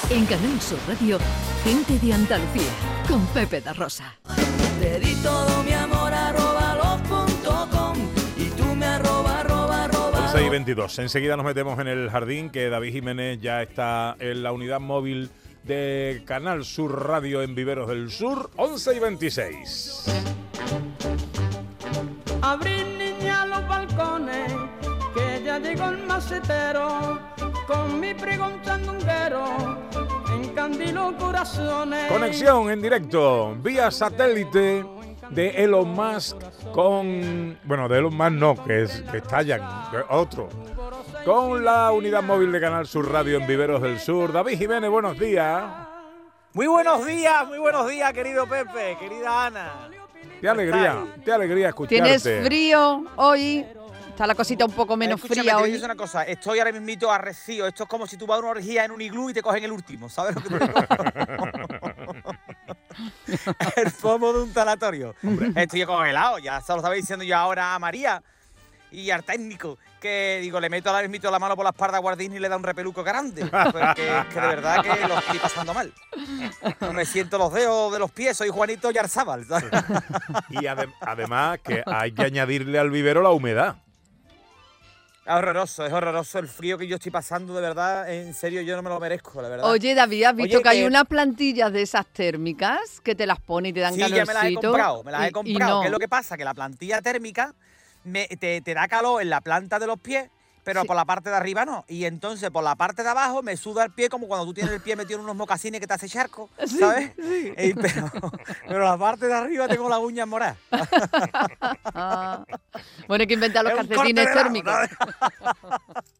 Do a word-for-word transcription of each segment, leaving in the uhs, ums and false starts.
En Canal Sur Radio, Gente de Andalucía, con Pepe da Rosa. Te di todo mi amor, arroba los punto com, y tú me arroba, arroba, arroba. seis y veintidós. Enseguida nos metemos en el jardín, que David Jiménez ya está en la unidad móvil de Canal Sur Radio en Viveros del Sur, once y veintiséis. Abrir, niña, los balcones, que ya llegó el macetero, con mi pregón chandunguero, encandilo corazones. Conexión en directo, vía satélite de Elon Musk con... Bueno, de Elon Musk no, que es que estallan, que es otro. Con la unidad móvil de Canal Sur Radio en Viveros del Sur. David Jiménez, buenos días. Muy buenos días, muy buenos días, querido Pepe, querida Ana. Qué alegría, qué alegría escucharte. ¿Tienes frío hoy? Está la cosita un poco menos Escúchame, fría te hoy. digo una cosa, estoy ahora mismito arrecido. Esto es como si tú vas a una orgía en un iglú y te cogen el último, ¿sabes lo que te digo? El pomo de un tanatorio. Estoy congelado, ya se lo estaba diciendo yo ahora a María y al técnico, que digo, le meto ahora mismito la mano por la espalda a Guardini y le da un repeluco grande, porque es que de verdad que lo estoy pasando mal. No me siento los dedos de los pies, soy Juanito Yarzábal, ¿sabes? Y adem- además que hay que añadirle al vivero la humedad. Es horroroso, es horroroso el frío que yo estoy pasando, de verdad, en serio, yo no me lo merezco, la verdad. Oye, David, ¿has visto Oye, que hay eh, unas plantillas de esas térmicas que te las pone y te dan Sí, calorcito? ya me las he comprado, me las y- he y comprado. no. ¿Qué es lo que pasa? Que la plantilla térmica me, te, te da calor en la planta de los pies, pero Sí. por la parte de arriba no. Y entonces por la parte de abajo me suda el pie como cuando tú tienes el pie metido en unos mocasines que te hace charco, Sí, ¿sabes? sí. Eh, pero, pero la parte de arriba tengo las uñas moradas. Ah. Bueno, hay que inventar los Es un calcetines corte de térmicos. lado,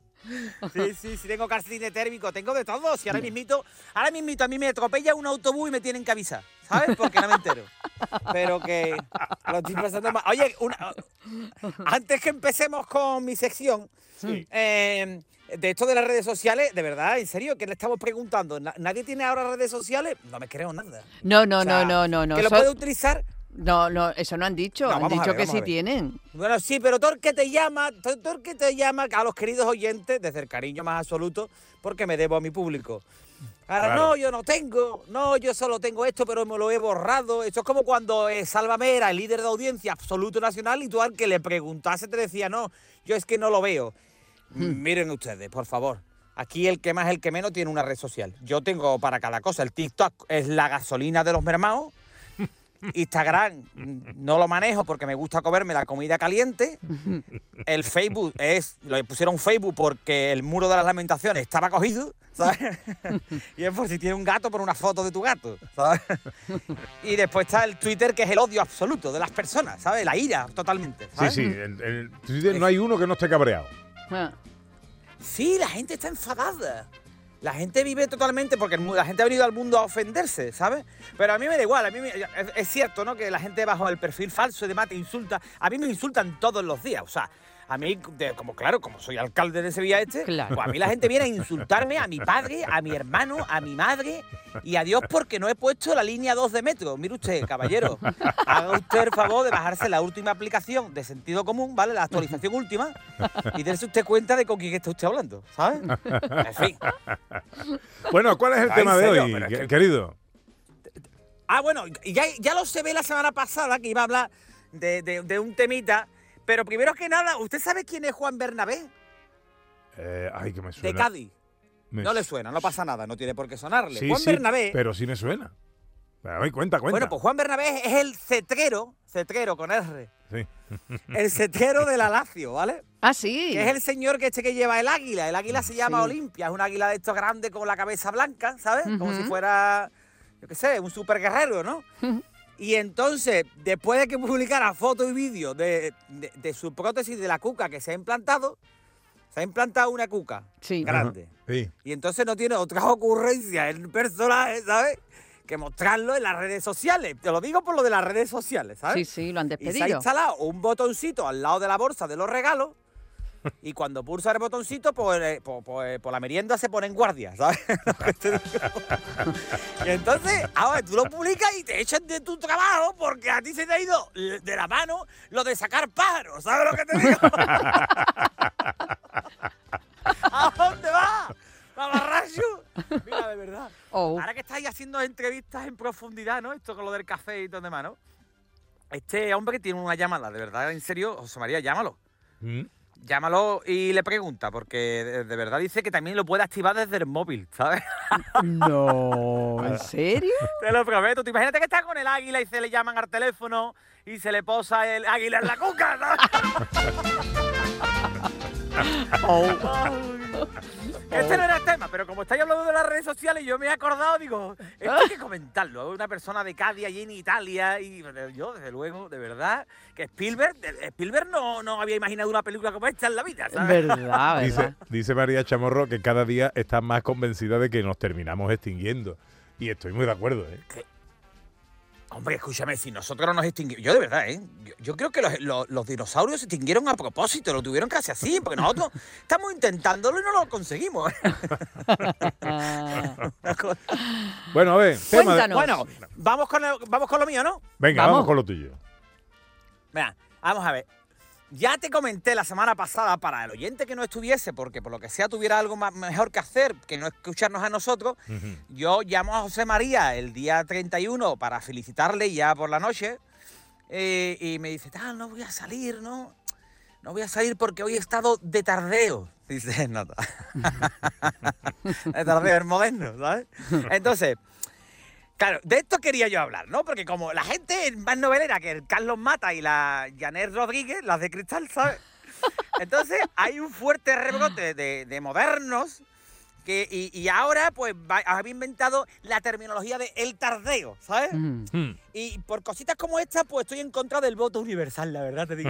Sí, sí, sí, tengo calcetines térmicos, tengo de todo. Si ahora mismito, ahora mismito a mí me atropella un autobús y me tienen que avisar, ¿sabes? Porque no me entero. Pero que lo estoy pasando mal. Oye, una, antes que empecemos con mi sección, Sí. eh, de esto de las redes sociales, de verdad, en serio, ¿qué le estamos preguntando? ¿Na- ¿Nadie tiene ahora redes sociales? No me creo nada. No, no, O sea, no, no, no, no. Que lo Eso- puede utilizar. No, no, eso no han dicho. No, han vamos a dicho ver, que vamos sí a ver. tienen. Bueno, sí, pero todo el que te llama, todo, todo el que te llama, a los queridos oyentes, desde el cariño más absoluto, porque me debo a mi público. Ahora, Claro. no, yo no tengo, no, yo solo tengo esto, pero me lo he borrado. Esto es como cuando eh, Sálvame era el líder de audiencia absoluto nacional y tú al que le preguntase te decía, no, yo es que no lo veo. Miren ustedes, por favor. Aquí el que más, el que menos tiene una red social. Yo tengo para cada cosa. El TikTok es la gasolina de los mermaos. Instagram mm, no lo manejo porque me gusta comerme la comida caliente. El Facebook es, lo pusieron Facebook porque el muro de las lamentaciones estaba cogido, ¿sabes? Y es por si tiene un gato, por una foto de tu gato, ¿sabes? Y después está el Twitter, que es el odio absoluto de las personas, ¿sabes? La ira, totalmente, Sí, ¿sabes? sí, en, en Twitter no hay uno que no esté cabreado. Ah. Sí, la gente está enfadada. La gente vive totalmente porque el mu- la gente ha venido al mundo a ofenderse, ¿sabes? Pero a mí me da igual, a mí me- es, es cierto, ¿no? Que la gente bajo el perfil falso y demás te insulta. A mí me insultan todos los días, o sea, a mí, de- como claro, como soy alcalde de Sevilla Este, Claro. pues a mí la gente viene a insultarme, a mi padre, a mi hermano, a mi madre y a Dios porque no he puesto la línea dos de metro. Mire usted, caballero, haga usted el favor de bajarse la última aplicación de sentido común, ¿vale? La actualización última y dése usted cuenta de con quién está usted hablando, ¿sabes? En fin. Bueno, ¿cuál es el Ay, tema en de serio, hoy, pero es que- que- querido? Ah, bueno, y ya, ya lo se ve la semana pasada que iba a hablar de, de- de un temita, pero primero que nada, ¿usted sabe quién es Juan Bernabé? Eh, ay, que me De suena. Cádiz. Me No le su- suena, no pasa nada, no tiene por qué sonarle. Sí, Juan sí, Bernabé, pero sí me suena. A ver, cuenta, cuenta. bueno, pues Juan Bernabé es el cetrero, cetrero con R, Sí. el cetrero de la Lazio, ¿vale? Ah, sí. Que es el señor que este que lleva el águila. El águila se llama Sí. Olimpia, es un águila de estos grandes con la cabeza blanca, ¿sabes? Como Ujú. si fuera, yo qué sé, un super guerrero, ¿no? Y entonces, después de que publicara fotos y vídeos de, de, de su prótesis de la cuca que se ha implantado, se ha implantado una cuca Sí. grande. Sí. Y entonces no tiene otra ocurrencia el personaje, ¿sabes? Que mostrarlo en las redes sociales. Te lo digo por lo de las redes sociales, ¿sabes? Sí, sí, lo han Y se ha despedido. instalado un botoncito al lado de la bolsa de los regalos. Y cuando pulsa el botoncito, pues, eh, pues, pues, pues la merienda se pone en guardia, ¿sabes? Lo que te digo. Y entonces, ahora tú lo publicas y te echan de tu trabajo porque a ti se te ha ido de la mano lo de sacar pájaros, ¿sabes lo que te digo? ¿A dónde vas? A barrar macho. Mira, de verdad. Oh. Ahora que estáis haciendo entrevistas en profundidad, ¿no? Esto con lo del café y todo demás, ¿no? Este hombre tiene una llamada, de verdad, en serio, José María, llámalo. ¿Mm? Llámalo y le pregunta, porque de, de verdad dice que también lo puede activar desde el móvil, ¿sabes? No, ¿en serio? Te lo prometo. Tú imagínate que está con el águila y se le llaman al teléfono y se le posa el águila en la cuca, ¿sabes? Oh. Este no era el tema, pero como estáis hablando de las redes sociales, yo me he acordado, digo, esto hay que comentarlo. Es una persona de Cádiz allí en Italia y yo, desde luego, de verdad, que Spielberg, Spielberg no, no había imaginado una película como esta en la vida, ¿sabes? Verdad, verdad. Dice, dice María Chamorro que cada día está más convencida de que nos terminamos extinguiendo. Y estoy muy de acuerdo, ¿eh? Hombre, escúchame, si nosotros no nos extinguimos... Yo de verdad, ¿eh? Yo, yo creo que los, los, los dinosaurios se extinguieron a propósito, lo tuvieron casi así, porque nosotros estamos intentándolo y no lo conseguimos. Bueno, a ver, tema de- Cuéntanos. Bueno, vamos con, el- vamos con lo mío, ¿no? Venga, Vamos. vamos con lo tuyo. Mira, vamos a ver. Ya te comenté la semana pasada para el oyente que no estuviese, porque por lo que sea tuviera algo más, mejor que hacer que no escucharnos a nosotros. Ujú. Yo llamo a José María el día treinta y uno para felicitarle ya por la noche. eh, y me dice, tal, no voy a salir, ¿no? No voy a salir porque hoy he estado de tardeo. Dice, no. De tardeo, es moderno, ¿sabes? Entonces, claro, de esto quería yo hablar, ¿no? Porque como la gente es más novelera que el Carlos Mata y la Janet Rodríguez, las de Cristal, ¿sabes? Entonces hay un fuerte rebrote de, de modernos que, y, y ahora pues va, había inventado la terminología de el tardeo, ¿sabes? Mm. Hmm. Y por cositas como esta, pues estoy en contra del voto universal, la verdad te digo.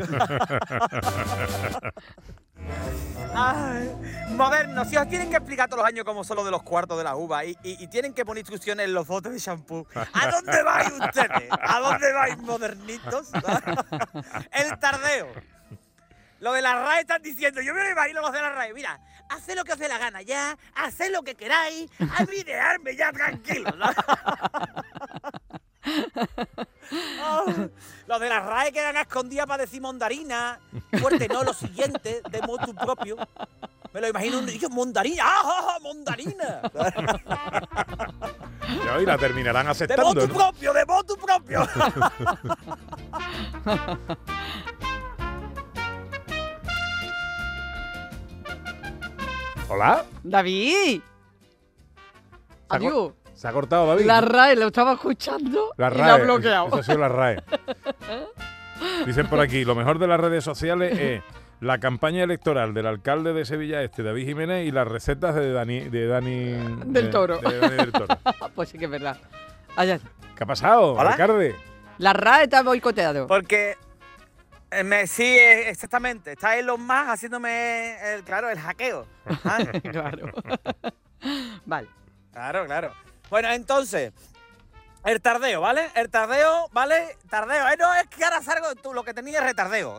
Ay, modernos, si os tienen que explicar todos los años cómo son los de los cuartos de la uva y, y, y tienen que poner instrucciones en los botes de shampoo. ¿A dónde vais ustedes? ¿A dónde vais, modernitos? El tardeo. Lo de la R A E están diciendo, yo me lo imagino los de la R A E, mira, haced lo que os dé la gana ya, haced lo que queráis, a mí dejarme ya tranquilo, ¿no? Oh, los de la R A E quedan a escondidas para decir mondarina, fuerte no, lo siguiente, de motu propio. Me lo imagino, un yo, mondarina, ¡ah, ah, ah, mondarina! Ya, y la terminarán De aceptando, motu ¿no? propio, de motu propio. Hola. David. ¿Se ha cor- Adiós. ¿Se ha cortado, David? La R A E lo estaba escuchando La y R la A ha E, bloqueado. Eso ha sido la R A E. Dicen por aquí, lo mejor de las redes sociales es la campaña electoral del alcalde de Sevilla Este, David Jiménez, y las recetas de Dani... De Dani Del de- Toro. de Dani del Toro. Pues sí que es verdad. Allá. ¿Qué ha pasado, ¿Hola? alcalde? La R A E está boicoteado. Porque eh, me, sí, eh, exactamente. Está Elon Musk haciéndome, el, claro, el hackeo. Ah, Claro. Vale. claro, claro. Bueno, entonces, el tardeo, ¿vale? El tardeo, ¿vale? Tardeo. Eh, no, es que ahora salgo, tú lo que tenías es retardeo.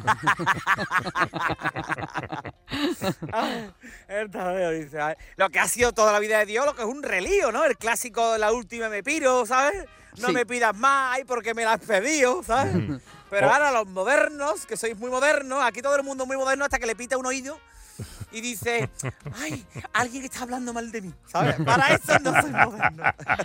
Ay, el tardeo, dice. Ay, lo que ha sido toda la vida de Dios, lo que es un relío, ¿no? El clásico de la última me piro, ¿sabes? No Sí. me pidas más, ay, porque me la has pedido, ¿sabes? Pero Oh. ahora los modernos, que sois muy modernos, aquí todo el mundo muy moderno hasta que le pita un oído y dice, ay, alguien está hablando mal de mí, ¿sabes? Para eso no soy moderno.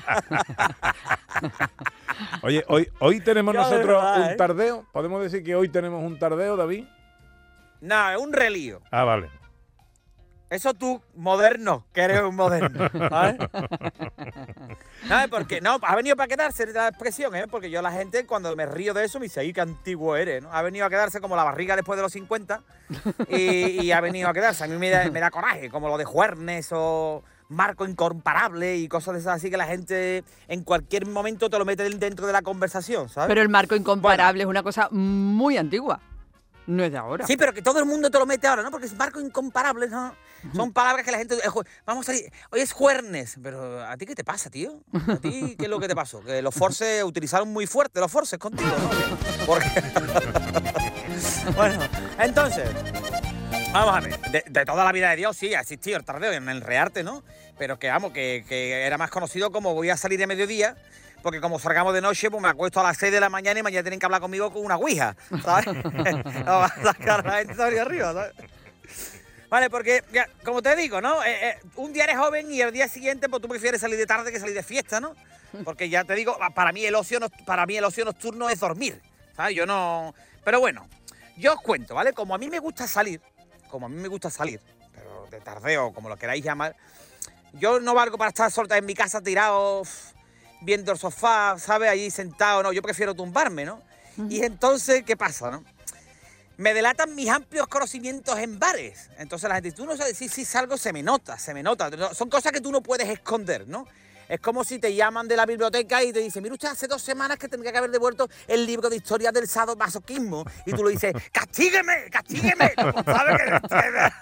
Oye, hoy, hoy tenemos Ya, de nosotros verdad, un ¿eh? tardeo. ¿Podemos decir que hoy tenemos un tardeo, David? No, es un relío. Ah, vale. Eso tú, moderno, que eres un moderno, ¿sabes? No, porque, no, ha venido para quedarse la expresión, ¿eh? Porque yo la gente, cuando me río de eso, me dice, ¡ay, qué antiguo eres!, ¿no? Ha venido a quedarse como la barriga después de los cincuenta y, y ha venido a quedarse. A mí me da, me da coraje, como lo de Juernes o Marco Incomparable y cosas de esas así que la gente en cualquier momento te lo mete dentro de la conversación, ¿sabes? Pero el marco incomparable es una cosa muy antigua. No es de ahora. Sí, pero que todo el mundo te lo mete ahora, ¿no? Porque es marco incomparable, ¿no? Son palabras que la gente... eh, ju- Vamos a salir... Hoy es juernes. Pero ¿a ti qué te pasa, tío? ¿A ti qué es lo que te pasó? Que los forces utilizaron muy fuerte los forces contigo, ¿no? Porque... Bueno, entonces... Vamos a ver. De, de toda la vida de Dios, sí, ha existido el tardeo en el rearte, ¿no? Pero que, vamos, que, que era más conocido como voy a salir de mediodía... Porque como salgamos de noche, pues me acuesto a las seis de la mañana y mañana tienen que hablar conmigo con una ouija, ¿sabes? No va a sacar a la gente de arriba, ¿sabes? Vale, porque, ya, como te digo, ¿no? Eh, eh, un día eres joven y el día siguiente, pues tú prefieres salir de tarde que salir de fiesta, ¿no? Porque ya te digo, para mí el ocio, no, para mí el ocio nocturno es dormir, ¿sabes? Yo no... Pero bueno, yo os cuento, ¿vale? Como a mí me gusta salir, como a mí me gusta salir, pero de tardeo, como lo queráis llamar, yo no valgo para estar solta en mi casa tirado, viendo el sofá, ¿sabes? Allí sentado, ¿no? Yo prefiero tumbarme, ¿no? Uh-huh. Y entonces, ¿qué pasa, no? Me delatan mis amplios conocimientos en bares. Entonces la gente, tú no sabes, sí, sí, salgo, se me nota, se me nota. Son cosas que tú no puedes esconder, ¿no? Es como si te llaman de la biblioteca y te dicen, mira usted, hace dos semanas que tendría que haber devuelto el libro de historia del sadomasoquismo. Y tú le dices, ¡castígueme, castígueme! ¿Cómo sabe que entiende?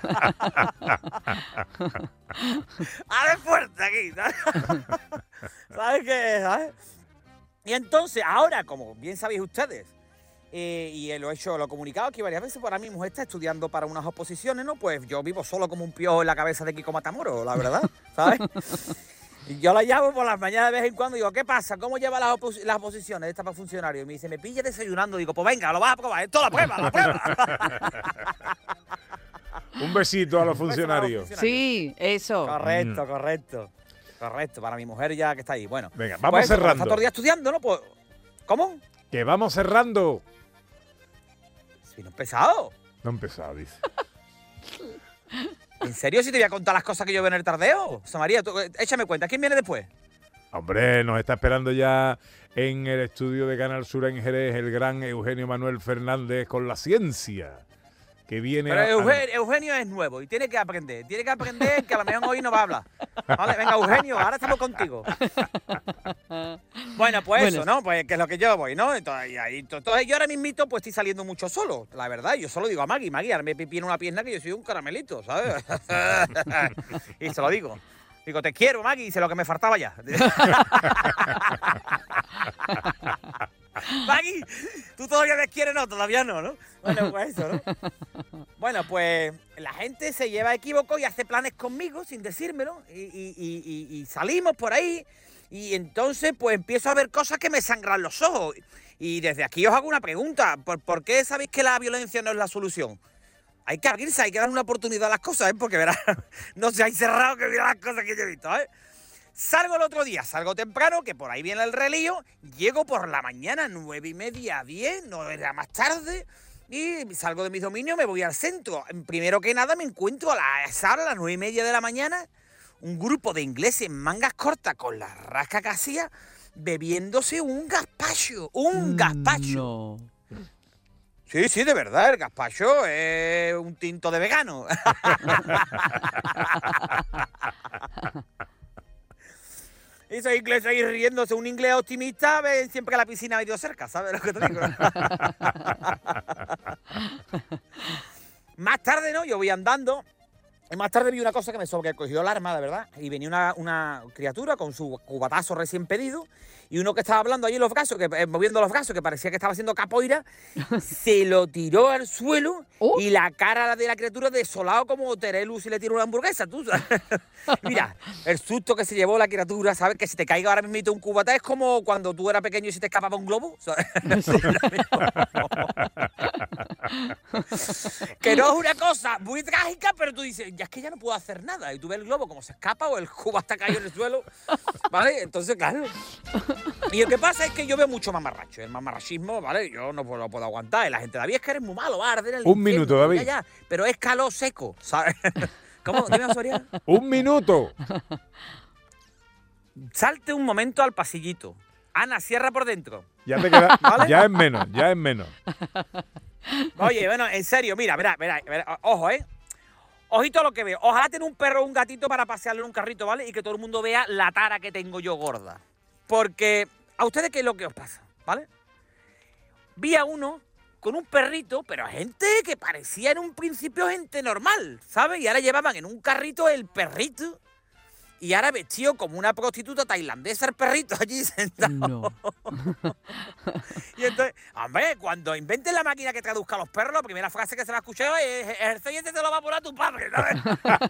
¡Abre fuerte aquí! ¿Sabes, ¿Sabes qué? ¿Sabes? Y entonces, ahora, como bien sabéis ustedes, Eh, y lo he hecho, lo he comunicado aquí varias veces, para mi mujer está estudiando para unas oposiciones, ¿no? Pues yo vivo solo como un piojo en la cabeza de Kiko Matamoros, la verdad, ¿sabes? Y yo la llamo por las mañanas de vez en cuando y digo, ¿qué pasa? ¿Cómo lleva las, opos las oposiciones esta para funcionario? Y me dice, me pilla desayunando. Digo, pues venga, lo vas a probar, esto la prueba, la prueba. Un besito a los funcionarios. Sí, eso. Correcto, correcto. Correcto, para mi mujer ya que está ahí. Bueno, venga, vamos pues, cerrando. Está todo el día estudiando, ¿no? Pues, ¿cómo? Que vamos cerrando. Si no he empezado. No he empezado, dice. ¿En serio? Si te voy a contar las cosas que yo veo en el tardeo. José María, tú, échame cuenta. ¿Quién viene después? Hombre, nos está esperando ya en el estudio de Canal Sur en Jerez el gran Eugenio Manuel Fernández con la ciencia. Que viene Pero a, Eugenio, Eugenio es nuevo y tiene que aprender. Tiene que aprender que a lo mejor hoy no va a hablar. Vale, venga, Eugenio, ahora estamos contigo. Bueno, pues bueno. Eso, ¿no? Pues que es lo que yo voy, ¿no? Entonces, y ahí, entonces yo ahora mismito pues estoy saliendo mucho solo, la verdad. Yo solo digo a Maggie, Maggie, ahora me pipí en una pierna que yo soy un caramelito, ¿sabes? Y se lo digo. Digo, te quiero, Maggie, y sé lo que me faltaba ya. Maggie, tú todavía me quieres, no, todavía no, ¿no? Bueno, pues eso, ¿no? Bueno, pues la gente se lleva equívoco y hace planes conmigo sin decírmelo y, y, y, y salimos por ahí y entonces pues empiezo a ver cosas que me sangran los ojos y desde aquí os hago una pregunta, ¿por, ¿por qué sabéis que la violencia no es la solución? Hay que abrirse, hay que dar una oportunidad a las cosas, ¿eh? Porque verás, no se hay cerrado que mira las cosas que yo he visto, ¿eh? Salgo el otro día, salgo temprano, que por ahí viene el relío, llego por la mañana, nueve y media, diez, no era más tarde, y salgo de mis dominios, me voy al centro. Primero que nada me encuentro a la a las nueve y media de la mañana, un grupo de ingleses en mangas cortas con la rasca que hacía, bebiéndose un gazpacho, un gazpacho. No. Sí, sí, de verdad, el gazpacho es un tinto de vegano. Y esos ingleses ahí riéndose, un inglés optimista, ven siempre que la piscina medio cerca, ¿sabes lo que te digo? Más tarde, ¿no? Yo voy andando, y más tarde vi una cosa que me sobrecogió el alma, de verdad, y venía una, una criatura con su cubatazo recién pedido, y uno que estaba hablando allí en los brazos, que, eh, moviendo los brazos, que parecía que estaba haciendo capoeira, se lo tiró al suelo ¿Oh? Y la cara de la criatura desolado como Terelu si le tira una hamburguesa, tú sabes. Mira, el susto que se llevó la criatura, ¿sabes? Que si te caiga ahora mismo un cubata es como cuando tú eras pequeño y se te escapaba un globo, ¿sabes? Que no es una cosa muy trágica, pero tú dices, ya es que ya no puedo hacer nada. Y tú ves el globo como se escapa o el cubo hasta caído en el suelo, ¿vale? Entonces, claro. Y lo que pasa es que yo veo mucho mamarracho. El mamarrachismo, ¿vale? Yo no lo puedo aguantar. Y la gente, David, es que eres muy malo, va a arder el Un infierno, minuto, David. Ya, ya. Pero es calor seco, ¿sabes? ¿Cómo? Dime, Soria. Un minuto. Salte un momento al pasillito. Ana, cierra por dentro. Ya te queda, ¿vale? Ya es menos, ya es menos. Oye, bueno, en serio, mira, mira, mira, mira, ojo, ¿eh? Ojito a lo que veo. Ojalá tener un perro o un gatito para pasearlo en un carrito, ¿vale? Y que todo el mundo vea la tara que tengo yo gorda. Porque, ¿a ustedes qué es lo que os pasa? ¿Vale? Vi a uno con un perrito, pero gente que parecía en un principio gente normal, ¿sabes? Y ahora llevaban en un carrito el perrito y ahora vestido como una prostituta tailandesa el perrito allí sentado. No. Y entonces, hombre, cuando inventen la máquina que traduzca a los perros, la primera frase que se va a escuchar es el siguiente te lo va a poner a tu padre, ¿sabes?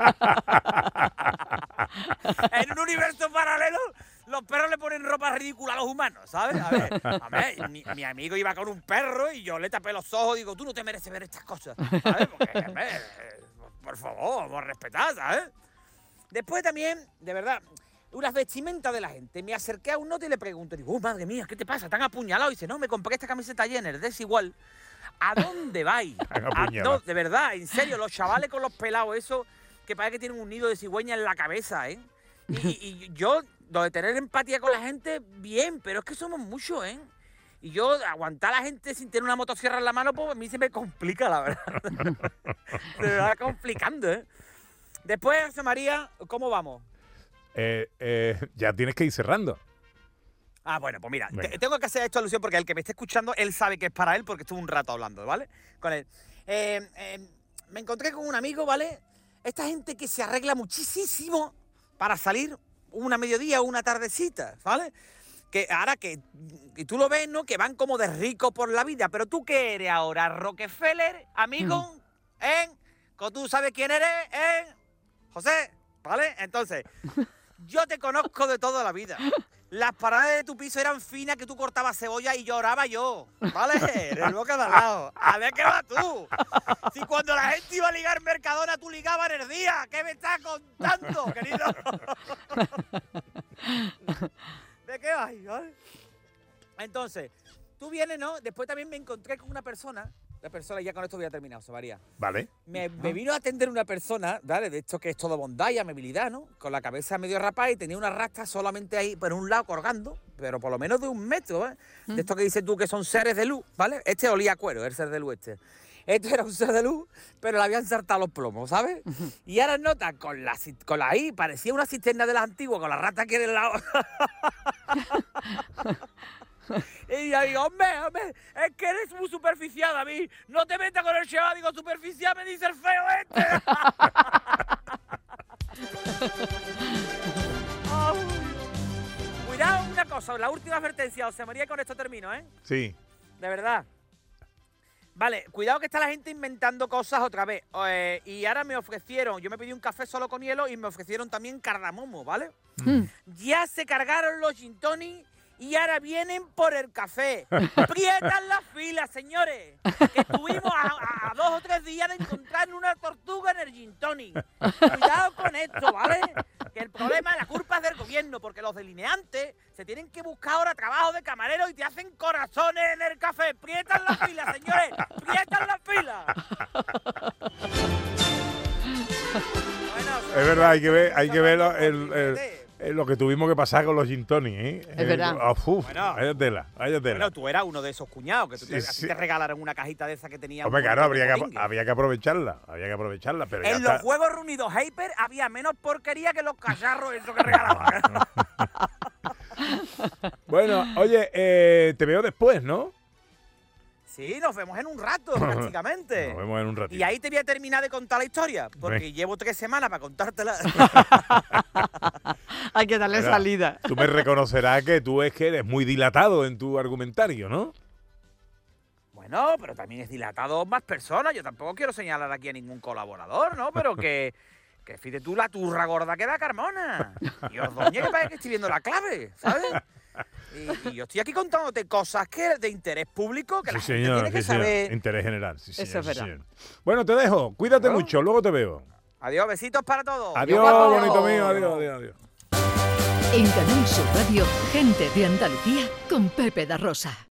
En un universo paralelo, los perros le ponen ropa ridícula a los humanos, ¿sabes? A ver, a ver mi, mi amigo iba con un perro y yo le tapé los ojos y digo, tú no te mereces ver estas cosas, ¿sabes? Porque, a ver, por favor, vamos a respetar, ¿sabes? Después también, de verdad, unas vestimentas de la gente. Me acerqué a un noto y le pregunto, digo, oh, madre mía, ¿qué te pasa? ¿Tan apuñalado? Y dice, no, me compré esta camiseta Jenner, desigual. ¿A dónde vais? ¿A dónde? De verdad, en serio, los chavales con los pelados, eso, que parece que tienen un nido de cigüeña en la cabeza, ¿eh? Y, y, y yo, lo de tener empatía con la gente, bien, pero es que somos muchos, ¿eh? Y yo, aguantar a la gente sin tener una motosierra en la mano, pues a mí se me complica, la verdad. Se me va complicando, ¿eh? Después, José María, ¿cómo vamos? Eh, eh, ya tienes que ir cerrando. Ah, bueno, pues mira, te, tengo que hacer esto alusión porque el que me esté escuchando, él sabe que es para él porque estuvo un rato hablando, ¿vale? Con él. Eh, eh, me encontré con un amigo, ¿vale? Esta gente que se arregla muchísimo para salir una mediodía o una tardecita, ¿vale? Que ahora que, y tú lo ves, ¿no? Que van como de rico por la vida, pero ¿tú qué eres ahora? ¿Rockefeller, amigo? ¿Eh? ¿Tú sabes quién eres? ¿Eh? José, ¿vale? Entonces, yo te conozco de toda la vida. Las paradas de tu piso eran finas que tú cortabas cebolla y lloraba yo, ¿vale? En el boca de al lado. A ver qué vas tú. Si cuando la gente iba a ligar Mercadona, tú ligabas en el día. ¿Qué me estás contando, querido? ¿De qué vas, ¿vale? Entonces, tú vienes, ¿no? Después también me encontré con una persona. La persona, ya con esto voy a terminar, José María. Vale. Me, me vino a atender una persona, ¿vale? De esto que es todo bondad y amabilidad, ¿no? Con la cabeza medio rapada y tenía una rasta solamente ahí por un lado colgando, pero por lo menos de un metro, ¿eh? Mm. De esto que dices tú que son seres de luz, ¿vale? Este olía a cuero, el ser de luz este. Este era un ser de luz, pero le habían saltado los plomos, ¿sabes? Y ahora nota, con la, con la I, parecía una cisterna de las antiguas, con la rata aquí del lado. Y yo digo, hombre, hombre, es que eres muy superficial, David. No te metas con el chaval, digo, superficial me dice el feo este. Oh. Cuidado, una cosa, la última advertencia, José María, y con esto termino, ¿eh? Sí. De verdad. Vale, cuidado que está la gente inventando cosas otra vez. Eh, y ahora me ofrecieron, yo me pedí un café solo con hielo y me ofrecieron también cardamomo, ¿vale? Mm. Ya se cargaron los gin tonic y ahora vienen por el café. Prietan las filas, señores. Que estuvimos a, a dos o tres días de encontrar una tortuga en el gin tonic. Cuidado con esto, ¿vale? Que el problema, la culpa es del gobierno, porque los delineantes se tienen que buscar ahora trabajo de camarero y te hacen corazones en el café. Prietan las filas, señores. Prietan las filas. Bueno, es verdad, hay que ver, hay que ver el, el, el, lo que tuvimos que pasar con los gin tonic, ¿eh? Es verdad. Eh, uf, bueno, vaya tela, vaya tela. Bueno, tú eras uno de esos cuñados, que tú te, Sí, a ti sí. te regalaron una cajita de esa que tenía... Hombre, un claro, montón de habría que, potingue. había que aprovecharla, había que aprovecharla, pero ya En los está. juegos reunidos Hyper había menos porquería que los cacharros esos que regalaban. Bueno, oye, eh, te veo después, ¿no? Sí, nos vemos en un rato, prácticamente. Nos vemos en un ratito. Y ahí te voy a terminar de contar la historia, porque Ven. llevo tres semanas para contártela. Hay que darle Mira, salida. Tú me reconocerás que tú es que eres muy dilatado en tu argumentario, ¿no? Bueno, pero también es dilatado más personas. Yo tampoco quiero señalar aquí a ningún colaborador, ¿no? Pero que, que fíjate tú la turra gorda que da Carmona. Y Ordoñez que parece que estoy viendo la clave, ¿sabes? Y, y yo estoy aquí contándote cosas que de interés público que Sí, la gente señor, tiene que sí, señor. saber. Interés general, sí, Eso señor, es sí, verdad. señor. Bueno, te dejo. Cuídate Claro. mucho. Luego te veo. Adiós, besitos para todos. Adiós, guapo. bonito mío. Adiós, adiós, adiós. En Canal Sur Radio, gente de Andalucía con Pepe da Rosa.